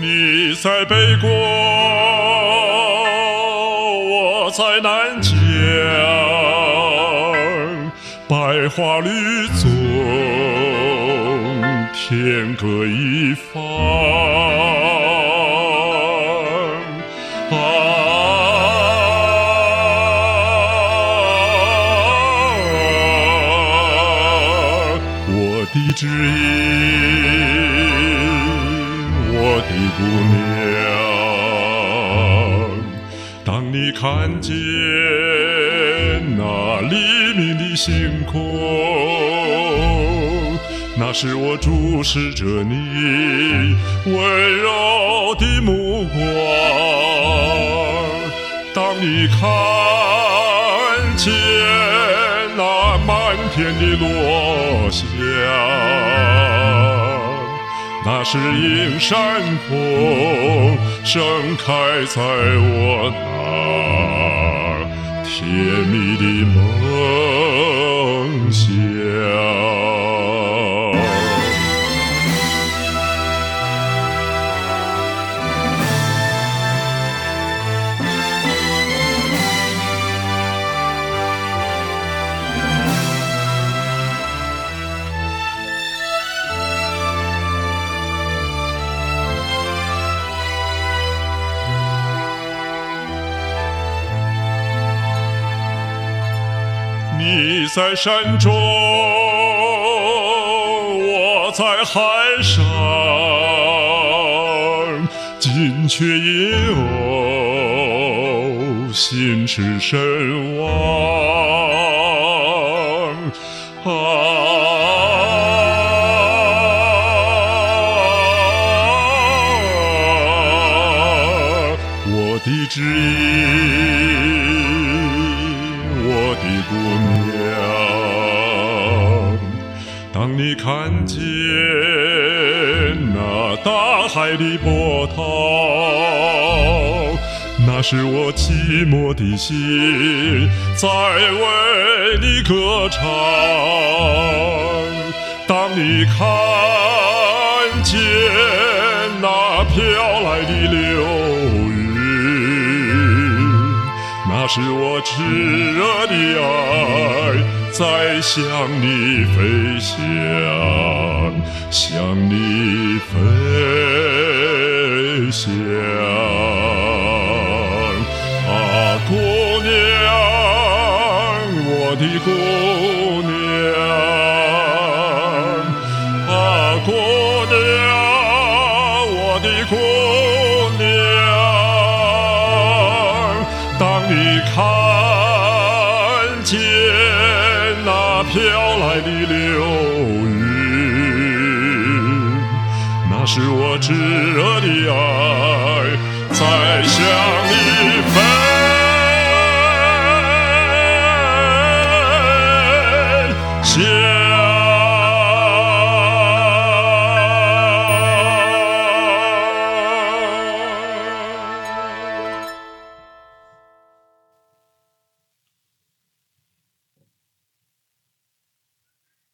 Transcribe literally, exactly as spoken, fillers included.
你在北国，我在南疆，百花绿丛，天各一方。啊，我的知音，我的姑娘，当你看见那黎明的星空，那是我注视着你温柔的目光。当你看见那满天的落霞，那是映山红盛开在我那甜蜜的梦乡。你在山中，我在海上，金雀银鸥，心驰神往。啊，我的知音，我的姑娘，当你看见那大海的波涛，那是我寂寞的心在为你歌唱。当你看见那飘来的流云，那是我炽热的爱在向你飞翔，向你飞翔。啊，姑娘，我的姑娘，啊，姑娘，我的姑娘。当你看见那飘来的流云，那是我炙热的爱在向你飞。